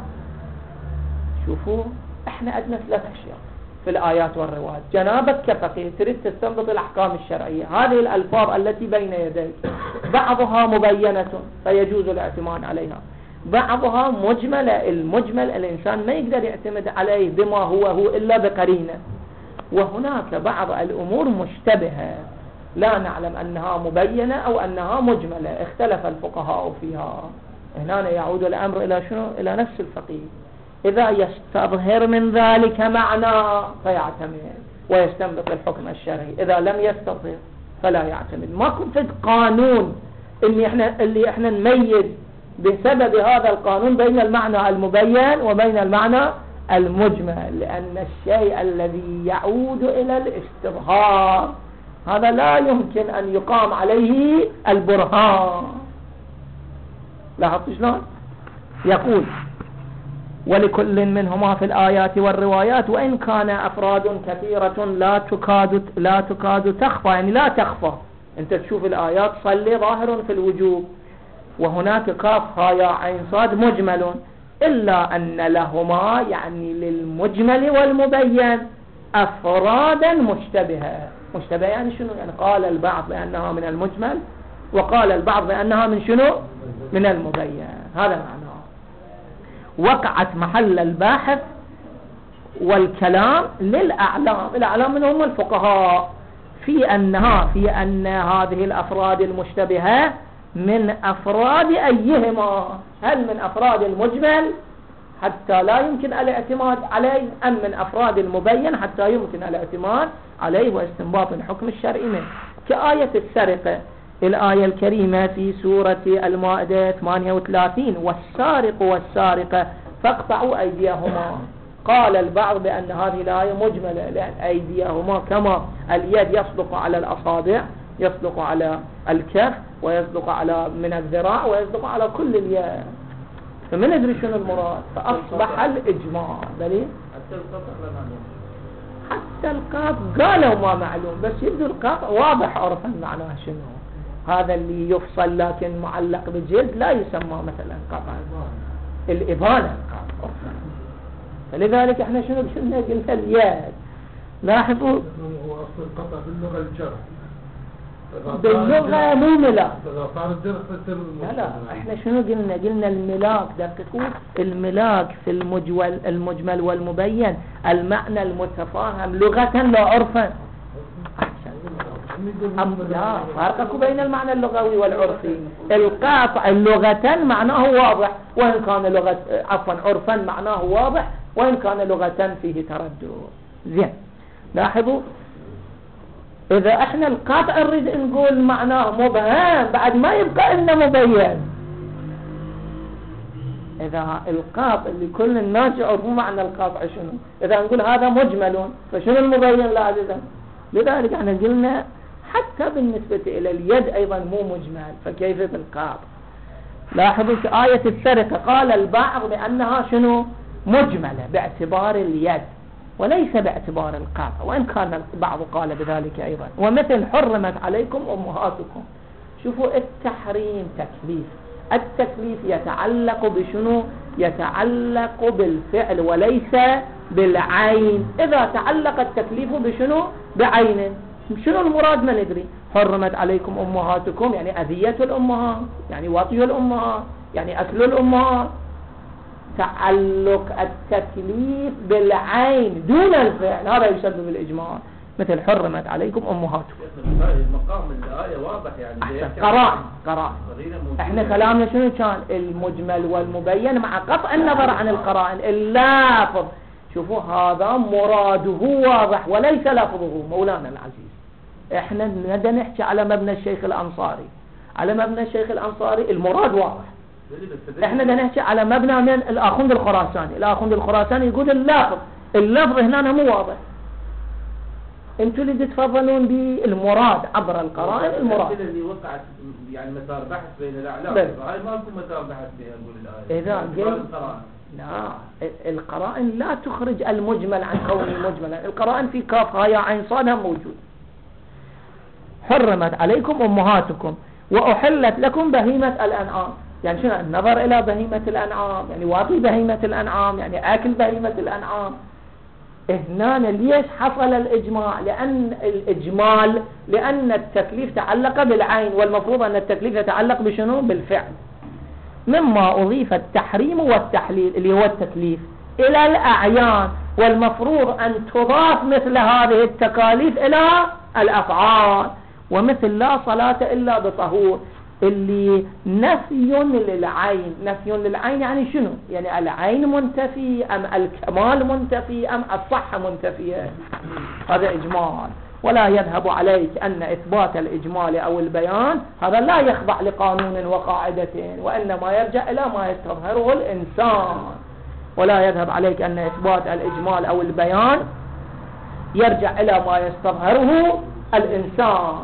[SPEAKER 1] شوفوا احنا عندنا 3 أشياء في الآيات والروايات. جنابك كفقيه تريد تستنبط الأحكام الشرعية، هذه الألفاظ التي بين يديك بعضها مبينة فيجوز الاعتماد عليها، بعضها مجملة. المجمل الإنسان ما يقدر يعتمد عليه بما هو إلا بقرينة. وهناك بعض الأمور مشتبهة لا نعلم أنها مبينة أو أنها مجملة، اختلف الفقهاء فيها. هنا يعود الأمر إلى شنو؟ إلى نفس الفقيه. إذا يستظهر من ذلك معنى فيعتمد ويستنبط الحكم الشرعي، إذا لم يستظهر فلا يعتمد. ما كنت قانون اللي احنا نميز بسبب هذا القانون بين المعنى المبين وبين المعنى المجمل، لأن الشيء الذي يعود إلى الاستظهار هذا لا يمكن أن يقام عليه البرهان. لاحظت شلون؟ يقول ولكل منهما في الآيات والروايات وإن كان أفراد كثيرة لا تكاد تخفى، يعني لا تخفى. أنت تشوف الآيات صلي ظاهر في الوجوب، وهناك كاف ها يا عين صاد مجمل، إلا أن لهما يعني للمجمل والمبين أفرادا مشتبهة. مشتبهة يعني شنو؟ يعني قال البعض بأنها من المجمل وقال البعض بأنها من شنو؟ من المبين. هذا معناه. وقعت محل الباحث والكلام للأعلام. الأعلام من هم الفقهاء في أن هذه الأفراد المشتبهة من أفراد أيهما؟ هل من أفراد المجمل حتى لا يمكن الاعتماد عليه، أم من أفراد المبين حتى يمكن الاعتماد عليه واستنباط الحكم الشرعي منه، كآية السرقة، الآية الكريمة في سورة المائدة 38: والسارق والسارقة فاقطعوا أيديهما. قال البعض بأن هذه الآية مجملة، لأن أيديهما كما اليد يصدق على الأصابع، يصدق على الكف، ويصدق على من الذراع، ويصدق على كل اليد، فما ندري شنو المراد، فأصبح الإجماع دليل.
[SPEAKER 3] حتى القطع لا معلوم،
[SPEAKER 1] حتى القاط قالوا ما معلوم، بس يبدو القاط واضح عرفا معناه شنو، هذا اللي يفصل لكن معلق بجلد لا يسمى مثلا قطع، الإبانة قطع. فلذلك احنا شنو قلنا اليد. لاحظوا
[SPEAKER 2] هو أصل القطع باللغة الجرح،
[SPEAKER 1] باللغة مو ملاك.
[SPEAKER 2] إذا صار الجرح فسر
[SPEAKER 1] لا احنا شنو قلنا الملاك، دققوا، الملاك في المجمل والمبين المعنى المتفاهم لغة لا عرفا. لا فرق بين المعنى اللغوي والعرفي. القاطع لغة معناه واضح، وإن كان لغة عرفا معناه واضح، وإن كان لغة فيه تردد. زين، لاحظوا إذا احنا القاطع نريد نقول معناه مبهم بعد ما يبقى إنه مبين. إذا القاطع اللي كل الناس يعرفون معنى القاطع شنو، إذا نقول هذا مجمل فشنو المبين لاحظا. لذلك احنا قلنا حتى بالنسبة إلى اليد أيضا مو مجمل، فكيف بالقاطع. لاحظوا في آية السرقة قال البعض بأنها شنو مجملة باعتبار اليد وليس باعتبار القاطع، وإن كان البعض قال بذلك أيضا. ومثل حرمت عليكم أمهاتكم، شوفوا التحريم تكليف، التكليف يتعلق بشنو، يتعلق بالفعل وليس بالعين. إذا تعلق التكليف بشنو، بعين، شنو المراد ما ندري. حرمت عليكم أمهاتكم يعني أذية الأمهات، يعني وطي الأمهات، يعني أكل الأمهات. تعلق التكليف بالعين دون الفعل هذا يسبب الإجماع، مثل حرمت عليكم أمهاتكم.
[SPEAKER 3] المقام الآية واضح يعني
[SPEAKER 1] قرائن. احنا كلامنا شنو كان، المجمل والمبين مع قطع النظر عن القرائن. اللافظ شوفوا هذا مراده واضح وليس لفظه. مولانا العزيز احنا نبدأ نحكي على مبنى الشيخ الأنصاري، على مبنى الشيخ الأنصاري المراد واضح. احنا بدنا نحكي على مبنى من الآخوند الخراساني، الآخوند الخراساني يقول اللفظ هنا مو واضح. انتوا اللي تتفضلون بالمراد عبر القرائن. المراد
[SPEAKER 3] اللي وقعت يعني مسار بحث بين الاعلام، هاي ما لكم مسار بحث بها نقول الايه
[SPEAKER 1] اذا لا القرائن لا تخرج المجمل عن كونه مجملا. القرائن في كاف هاء عين صاد موجود. حرمت عليكم امهاتكم واحلت لكم بهيمة الانعام، يعني شنو النظر الى بهيمة الانعام، يعني واطي بهيمة الانعام، يعني اكل بهيمة الانعام. هنا ليش حصل الإجماع؟ لأن التكليف تعلق بالعين، والمفروض أن التكليف يتعلق بشنو؟ بالفعل. مما أضيف التحريم والتحليل اللي هو التكليف إلى الأعيان، والمفروض أن تضاف مثل هذه التكاليف إلى الأفعال. ومثل لا صلاة إلا بطهور اللي نفي للعين. نفي للعين يعني شنو؟ يعني العين منتفي أم الكمال منتفي أم الصحة منتفية. هذا إجمال. ولا يذهب عليك أن إثبات الإجمال أو البيان هذا لا يخضع لقانون وقاعدة، وإنما يرجع إلى ما يستظهره الإنسان. ولا يذهب عليك أن إثبات الإجمال أو البيان يرجع إلى ما يستظهره الإنسان.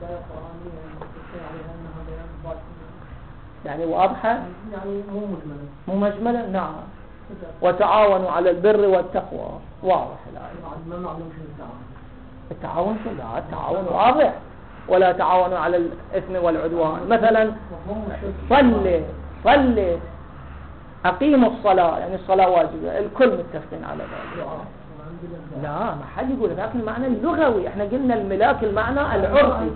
[SPEAKER 1] يعني واضحة،
[SPEAKER 4] يعني مو
[SPEAKER 1] مجملة. نعم. وتعاونوا على البر والتقوى، واضح الآية.
[SPEAKER 4] ما معلوم شنو التعاون.
[SPEAKER 1] التعاون شو؟ لا التعاون واضح. ولا تعاونوا على الإثم والعدوان. مثلا صلي أقيموا الصلاة، يعني الصلاة واجبة، الكل متفقين على ذلك. لا ما حد يقول ذاك المعنى اللغوي. احنا قلنا الملاك المعنى العرفي.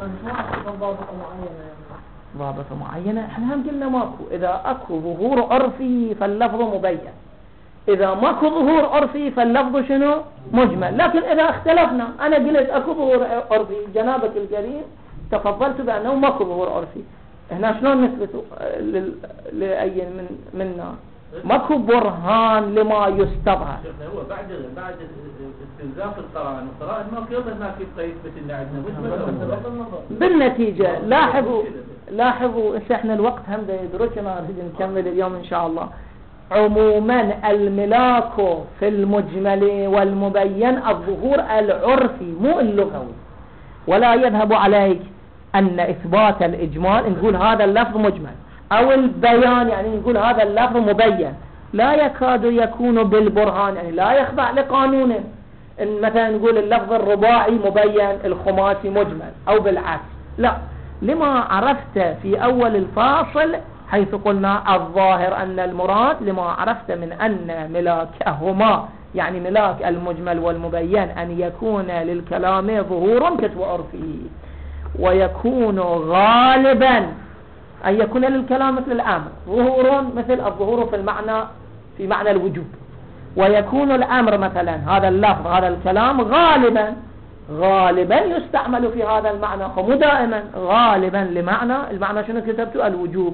[SPEAKER 1] ضابطة معينة احنا هم قلنا ماكو. اذا اكو ظهور عرفي فاللفظ مبين، اذا ماكو ظهور عرفي فاللفظ شنو؟ مجمل. لكن اذا اختلفنا، انا قلت اكو ظهور عرفي، جنابك الكريم تفضلت بانه ماكو ظهور عرفي، هنا شلون نثبت لأي منا ماكو برهان لما يستظهر.
[SPEAKER 3] شيخنا هو بعد استنزاف القرائن ما في يلا ما في قيد مثل عندنا
[SPEAKER 1] بالنتيجة لاحظوا احنا الوقت هم يدركنا، نريد نكمل اليوم ان شاء الله. عموما الملاك في المجمل والمبين الظهور العرفي مو اللغوي، ولا يذهب عليك ان اثبات الاجمال نقول هذا اللفظ مجمل او البيان يعني نقول هذا اللفظ مبين، لا يكاد يكون بالبرهان، يعني لا يخضع لقانونه. إن مثلا نقول اللفظ الرباعي مبين الخماسي مجمل او بالعكس، لا، لما عرفت في اول الفاصل حيث قلنا الظاهر ان المراد لما عرفت من ان ملاكهما يعني ملاك المجمل والمبين ان يكون للكلام ظهور كتب عرفي، ويكون غالبا أن يكون للكلام مثل الأمر ظهور مثل الظهور في معنى الوجوب، ويكون الأمر مثلا هذا اللفظ هذا الكلام غالبا يستعمل في هذا المعنى، ومو دائما، غالبا المعنى شنو كتبت الوجوب.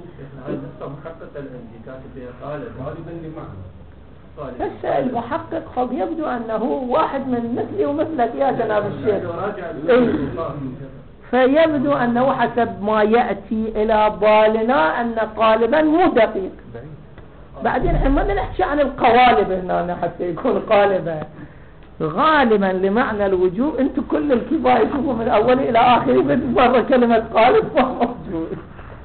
[SPEAKER 1] بس المحقق خب يبدو أنه واحد من مثلي ومثلك يا جناب الشيخ، فيبدو أنه حسب ما يأتي إلى بالنا أن قالبا مو دقيق. بعدين احنا ما نحكي عن القوالب هنا حتى يكون قالبا، غالبا لمعنى الوجوب. انتم كل الكبار يشوفوا من أول إلى آخر بتبرر كلمة قالب موجود،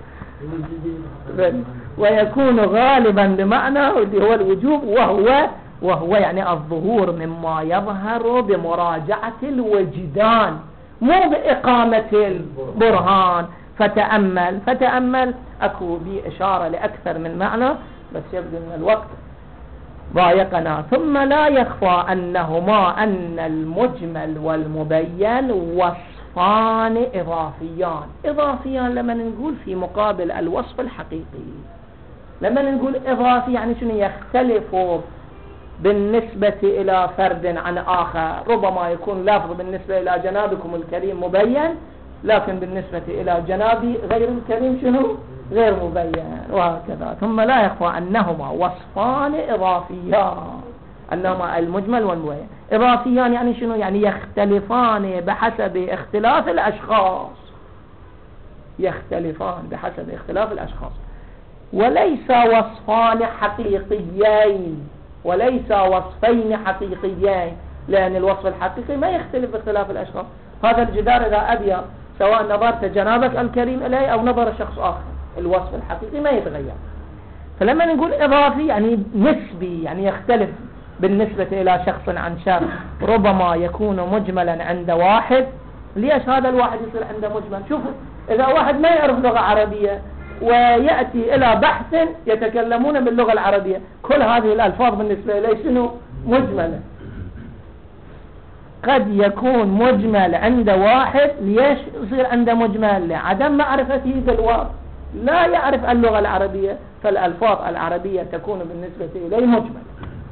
[SPEAKER 1] ويكون غالبا لمعنى اللي هو الوجوب، وهو يعني الظهور مما يظهر بمراجعة الوجدان مو بإقامة البرهان. فتأمل أكو بي إشارة لأكثر من معنى، بس يبدو أن الوقت ضايقنا. ثم لا يخفى أنهما أن المجمل والمبين وصفان إضافيان لما نقول في مقابل الوصف الحقيقي. لما نقول إضافي يعني شنو؟ يختلف بالنسبة إلى فرد عن آخر، ربما يكون لفظ بالنسبة إلى جنابكم الكريم مبين، لكن بالنسبة إلى جنابي غير الكريم شنو؟ غير مبين، وهكذا. ثم لا يخفى أنهما وصفان إضافيان، أنهما المجمل والمبين إضافيان يعني شنو؟ يعني يختلفان بحسب اختلاف الأشخاص، وليس وصفان حقيقيين، وليس وصفين حقيقيين، لأن الوصف الحقيقي ما يختلف باختلاف الأشخاص. هذا الجدار إذا أبيض سواء نظرت جنابك الكريم إليه أو نظر شخص آخر، الوصف الحقيقي ما يتغير. فلما نقول إضافي يعني نسبي، يعني يختلف بالنسبة إلى شخص عن شخص، ربما يكون مجملا عند واحد. ليش هذا الواحد يصير عنده مجمل؟ شوفوا، إذا واحد ما يعرف لغة عربية ويأتي إلى بحث يتكلمون باللغة العربية، كل هذه الألفاظ بالنسبة إليه شنو؟ مجملة. قد يكون مجمل عند واحد، ليش يصير عنده مجمل؟ لعدم معرفته بالواقع، لا يعرف اللغة العربية، فالألفاظ العربية تكون بالنسبة إليه مجملة.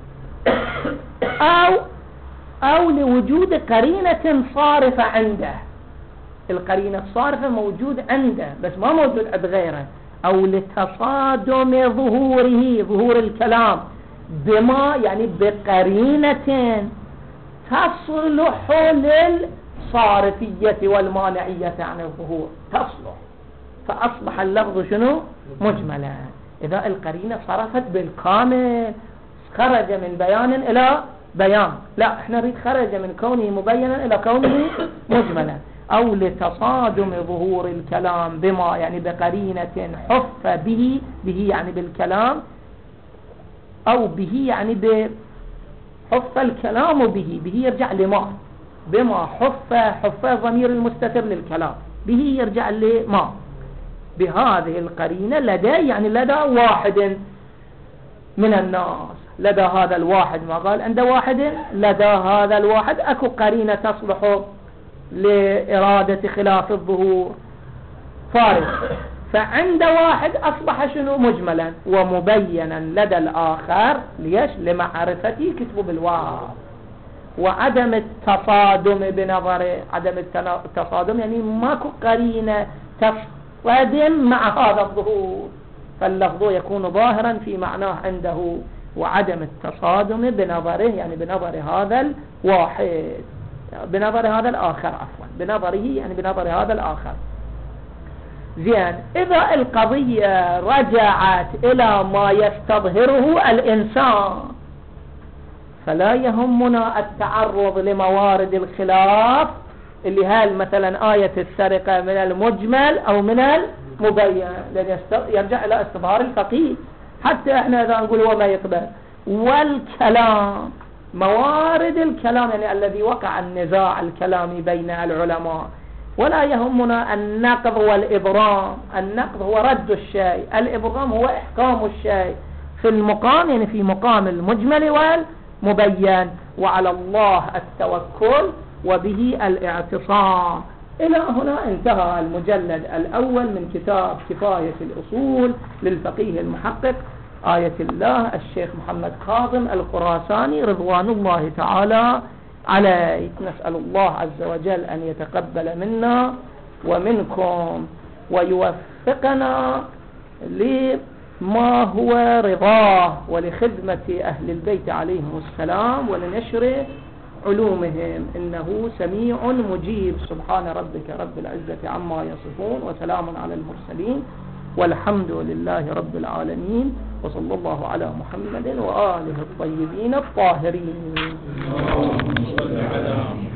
[SPEAKER 1] أو لوجود قرينة صارفة عنده، القرينة الصارفة موجود عنده بس ما موجود عند غيره، أو لتصادم ظهور الكلام بما يعني بقرينة تصلح للصارفية والمانعية عن الظهور، تصلح، فأصبح اللفظ شنو؟ مجملا. إذا القرينة صرفت بالكامل، خرج من بيان إلى بيان، لا احنا نريد خرج من كونه مبينا إلى كونه مجملا. أو لتصادم ظهور الكلام بما يعني بقرينة حف به يعني بالكلام، أو به يعني حف الكلام به يرجع لما، بما حف ضمير المستتر للكلام، به يرجع لما، بهذه القرينة لدى يعني لدى واحد من الناس، لدى هذا الواحد، ما قال عند واحد، لدى هذا الواحد أكو قرينة تصلح لإرادة خلاف الظهور فارغ، فعند واحد أصبح شنو؟ مجملا ومبينا لدى الآخر. ليش؟ لمعرفتي كتبه بالواو، وعدم التصادم بنظره، عدم التصادم يعني ماكو قرينة تصطدم مع هذا الظهور، فاللفظ يكون ظاهرا في معناه عنده وعدم التصادم بنظره، يعني بنظر هذا الواحد، بنظر هذا الآخر عفوا، بنظره يعني بنظر هذا الآخر. زين، إذا القضية رجعت إلى ما يستظهره الإنسان فلا يهمنا التعرض لموارد الخلاف، اللي هل مثلا آية السرقة من المجمل أو من المبين، لأن يرجع إلى استظهار الفقيه. حتى احنا إذا نقول هو ما يقبل، والكلام موارد الكلام يعني الذي وقع النزاع الكلامي بين العلماء، ولا يهمنا النقض والإبرام. النقض هو رد الشيء، الإبرام هو إحكام الشيء في المقام، يعني في مقام المجمل والمبين، وعلى الله التوكل وبه الاعتصام. إلى هنا انتهى المجلد الأول من كتاب كفاية الأصول للفقيه المحقق آية الله الشيخ محمد كاظم الخراساني رضوان الله تعالى عليه. نسأل الله عز وجل أن يتقبل منا ومنكم ويوفقنا لما هو رضاه ولخدمة أهل البيت عليهم السلام ولنشر علومهم، إنه سميع مجيب. سبحان ربك رب العزة عما يصفون وسلام على المرسلين والحمد لله رب العالمين، وصلى الله على محمد وآله الطيبين الطاهرين.